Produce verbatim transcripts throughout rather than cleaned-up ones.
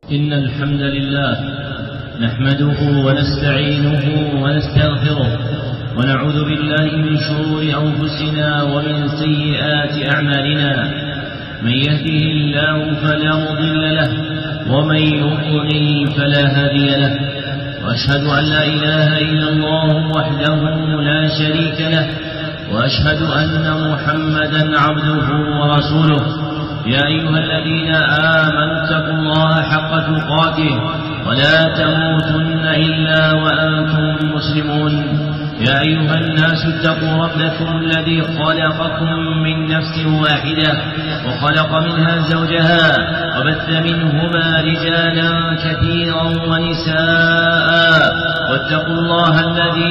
إن الحمد لله نحمده ونستعينه ونستغفره ونعوذ بالله من شرور أنفسنا ومن سيئات أعمالنا. من يهده الله فلا مضل له ومن يضلل فلا هادي له، وأشهد أن لا إله إلا الله وحده لا شريك له، وأشهد أن محمدا عبده ورسوله. يا أيها الذين آمنوا اتقوا الله حق تقاته ولا تموتن إلا وأنتم مسلمون. يا أيها الناس اتقوا ربكم الذي خلقكم من نفس واحدة وخلق منها زوجها وبث منهما رجالا كثيرا ونساء، واتقوا الله الذي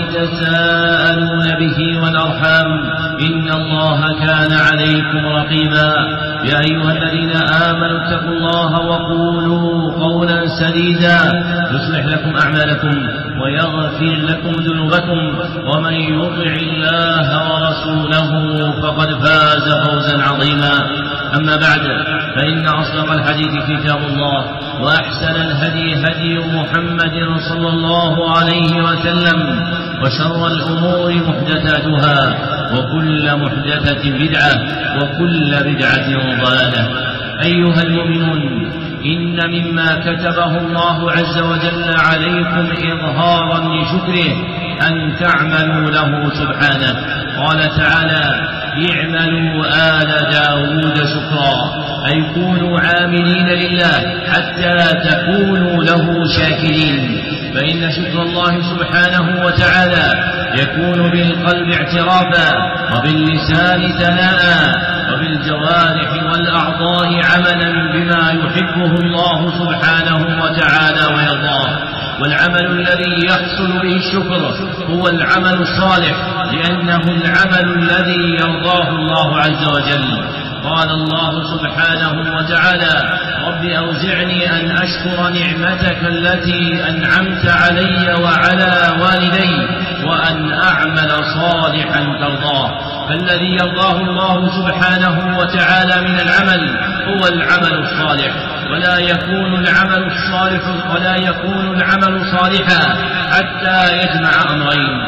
تساءلون به والأرحام إن الله كان عليكم رقيبا. يا أيها الذين آمنوا اتقوا الله وقولوا قولا سديدا يصلح لكم أعمالكم ويغفر لكم ذنوبكم، ومن يطع الله ورسوله فقد فاز فوزا عظيما. أما بعد، فإن أصدق الحديث كتاب الله، وأحسن الهدي هدي محمد صلى الله عليه وسلم، وشر الأمور محدثاتها، وكل محدثة بدعة، وكل بدعة ضلالة. أيها المؤمنون، إن مما كتبه الله عز وجل عليكم إظهارا لشكره أن تعملوا له سبحانه. قال تعالى: اعملوا آل داود شكرا، أي كونوا عاملين لله حتى تكونوا له شاكرين. فإن شكر الله سبحانه وتعالى يكون بالقلب اعترافا، وباللسان ثناء، وبالجوارح والأعضاء عملا بما يحبه الله سبحانه وتعالى ويرضاه. والعمل الذي يحصل به الشكر هو العمل الصالح، لأنه العمل الذي يرضاه الله عز وجل. قال الله سبحانه وتعالى: رب أوزعني أن أشكر نعمتك التي أنعمت علي وعلى والدي وأن أعمل صالحا ترضاه. فالذي يرضاه الله سبحانه وتعالى من العمل هو العمل الصالح، ولا يكون العمل الصالح ولا يكون العمل صالحا حتى يجمع أمرين: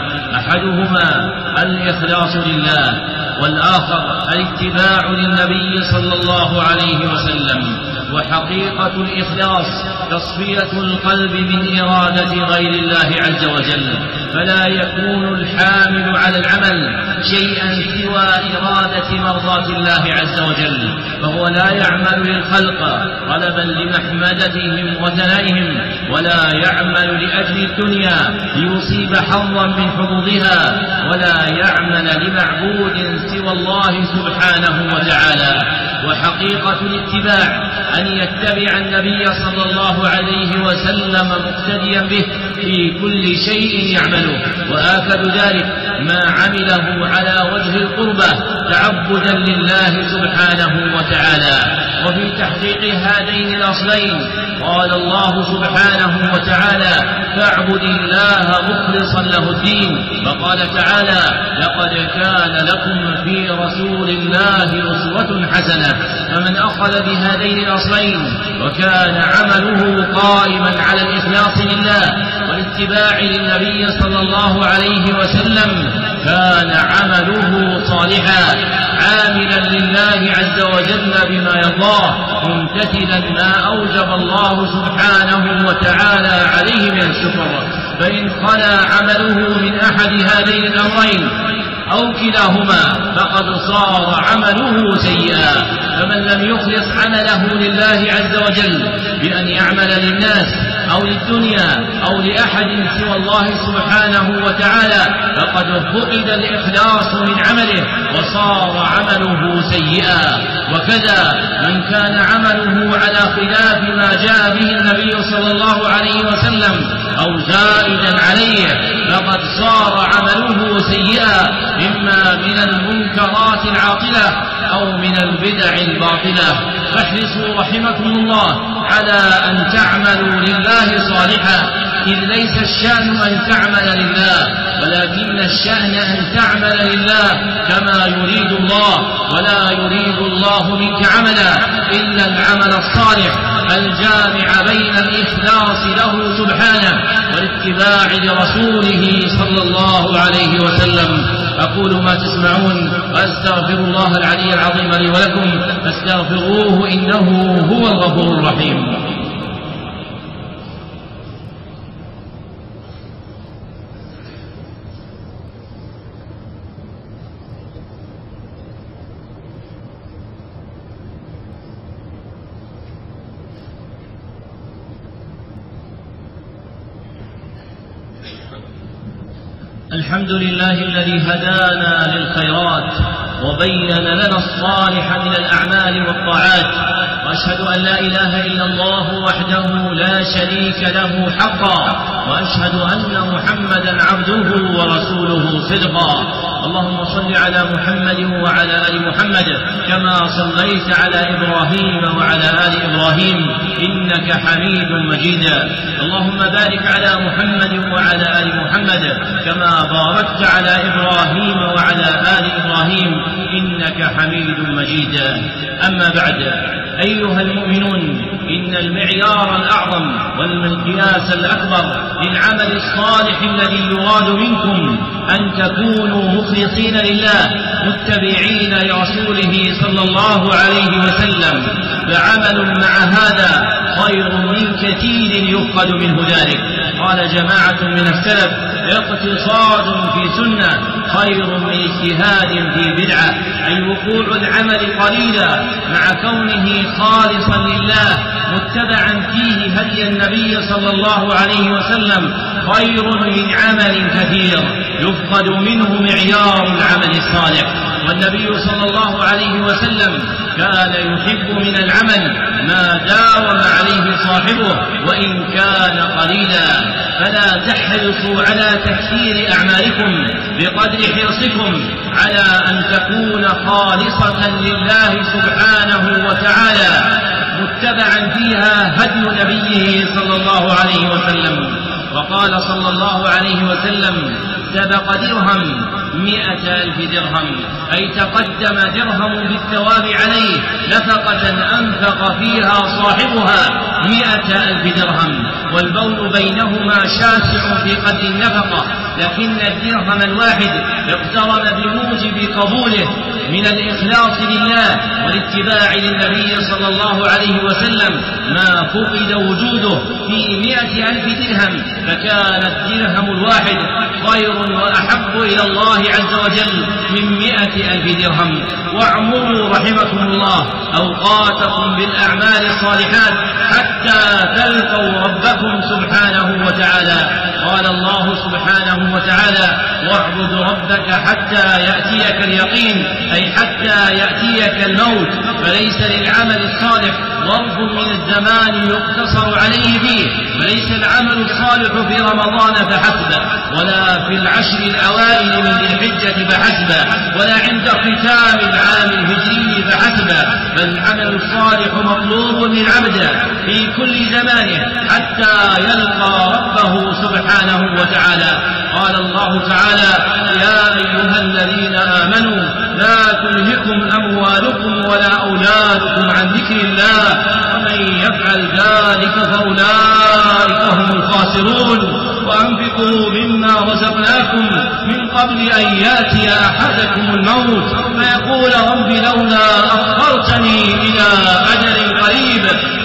أحدهما الإخلاص لله، والآخر الاتباع للنبي صلى الله عليه وسلم. وحقيقة الإخلاص تصفية القلب من إرادة غير الله عز وجل، فلا يكون الحامل على العمل شيئا سوى إرادة مرضاة الله عز وجل، فهو لا يعمل للخلق طلبا لمحمدتهم وثنائهم، ولا يعمل لأجل الدنيا ليصيب حظا من حظوظها، ولا يعمل لمعبود سوى الله سبحانه وتعالى. وحقيقة الاتباع أن يتبع النبي صلى الله عليه وسلم مقتديا به في كل شيء يعمله، وآكد ذلك ما عمله على وجه القربة تعبدا لله سبحانه وتعالى. وفي تحقيق هذين الأصلين قال الله سبحانه وتعالى: فاعبد الله مخلصا له الدين. وقال تعالى: لقد كان لكم في رسول الله أسوة حسنة. فمن أخذ بهذين الأصلين وكان عمله قائما على الإخلاص لله والاتباع للنبي صلى الله عليه وسلم كان عمله صالحا، عاملا لله عز وجل بما يرضاه، ممتثلا ما أوجب الله سبحانه وتعالى عليه من الشكر. فإن خلا عمله من أحد هذين الأمرين أو كلاهما فقد صار عمله سيئا. فمن لم يخلص عمله لله عز وجل بأن يعمل للناس أو للدنيا أو لأحد سوى الله سبحانه وتعالى فقد فقد الإخلاص من عمله وصار عمله سيئا. وكذا من كان عمله على خلاف ما جاء به النبي صلى الله عليه وسلم أو زائدا عليه فقد صار عمله سيئا، إما من المنكرات العاطلة أو من البدع الباطلة. فاحرصوا رحمكم الله على أن تعملوا لله صالحا، إذ ليس الشأن أن تعمل لله، ولكن الشأن أن تعمل لله كما يريد الله، ولا يريد الله منك عملا إلا العمل الصالح. الجامع بين الإخلاص له سبحانه والاتباع لرسوله صلى الله عليه وسلم. أقول ما تسمعون وأستغفر الله العلي العظيم لي ولكم فاستغفروه إنه هو الغفور الرحيم. الحمد لله الذي هدانا للخيرات وبين لنا الصالح من الأعمال والطاعات، وأشهد أن لا إله إلا الله وحده لا شريك له حقا، وأشهد أن محمدا عبده ورسوله صدقا. اللهم صل على محمد وعلى آل محمد كما صليت على إبراهيم وعلى آل إبراهيم إنك حميد مجيد. اللهم بارك على محمد وعلى آل محمد كما باركت على إبراهيم وعلى آل إبراهيم إنك حميد مجيد. أما بعد، أيها المؤمنون، إن المعيار الأعظم والمقياس الأكبر للعمل الصالح الذي يراد منكم أن تكونوا مخلصين لله متبعين لرسوله صلى الله عليه وسلم، فعمل مع هذا خير من كثير يفقد منه ذلك. قال جماعة من السلف: اقتصاد في سنة خير من اجتهاد في بدعة، أي وقوع العمل قليلا مع كونه خالصا لله متبعا فيه هدي النبي صلى الله عليه وسلم خير من عمل كثير يفقد منه معيار العمل الصالح. والنبي صلى الله عليه وسلم كان يحب من العمل ما داوم عليه صاحبه وإن كان قليلا. فلا تحرصوا على تكثير أعمالكم بقدر حرصكم على أن تكون خالصة لله سبحانه وتعالى متبعا فيها هدي نبيه صلى الله عليه وسلم. وقال صلى الله عليه وسلم: سبق درهم مئة ألف درهم، أي تقدم درهم بالثواب عليه نفقة أنفق فيها صاحبها مئة ألف درهم، والبول بينهما شاسع في قدر النفقة، لكن الدرهم الواحد اقترن بموجب قبوله من الإخلاص لله والاتباع للنبي صلى الله عليه وسلم ما فقد وجوده في مئة ألف درهم، فكان الدرهم الواحد خير وأحب إلى الله عز وجل من مئة ألف درهم. واعمروا رحمكم الله أوقاتكم بالأعمال الصالحات حتى تلقوا ربكم سبحانه وتعالى. قال الله سبحانه وتعالى: واعبد ربك حتى يأتيك اليقين، أي حتى يأتيك الموت. فليس للعمل الصالح ظرف من الزمان يقتصر عليه فيه، فليس العمل الصالح في رمضان فحسب، ولا في العشر الأوائل من ذي الحجة فحسب، ولا عند ختام العام الهجري فحسب، بل العمل الصالح مطلوب للعبد في كل زمانه حتى يلقى ربه سبحانه وتعالى. قال الله تعالى: يا أيها الذين آمنوا لا تلهكم أموالكم ولا أولادكم عن ذكر الله ومن يفعل ذلك فأولئك هم الخاسرون. وأنفقوا مما رزقناكم من قبل أن يأتي أحدكم الموت فيقول: رب لولا أخرتني إلى أجل قريب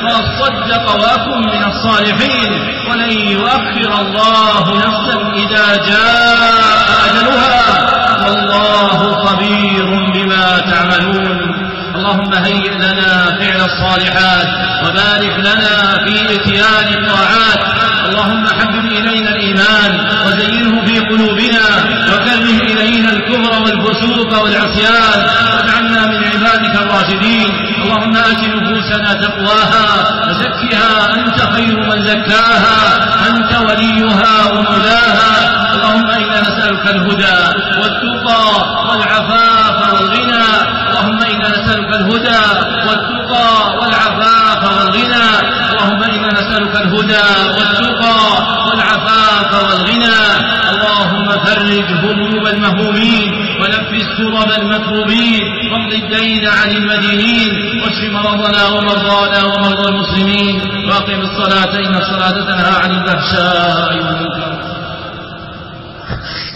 فأصدق وأكن من الصالحين ولن يؤخر الله نفسا إذا جاء أجلها والله خبير بما تعملون. اللهم هيئ لنا فعل الصالحات وبارك لنا في إتيان الطاعات. اللهم حبب إلينا الإيمان وزينه في قلوبنا وكره إلينا الكفر والفسوق والعصيان واجعلنا من عبادك الراشدين. اللهم آت نفوسنا تقواها وزكها أنت خير من زكاها أنت وليها ومولاها. اللهم إنا نسألك الهدى والتقى والعفاف والغنى. اللهم إنا نسألك الهدى والتقى والعفاف والغنى. اللهم إنا نسألك الهدى والتقى والعفاف والغنى. اللهم فرج وفرج هموم المهمومين ونفس كرب المكروبين واقض الدين عن المدينين واشف مرضنا ومرضانا ومرضى المسلمين واقم الصلاة إن الصلاة تنهى عن الفحشاء والمنكر.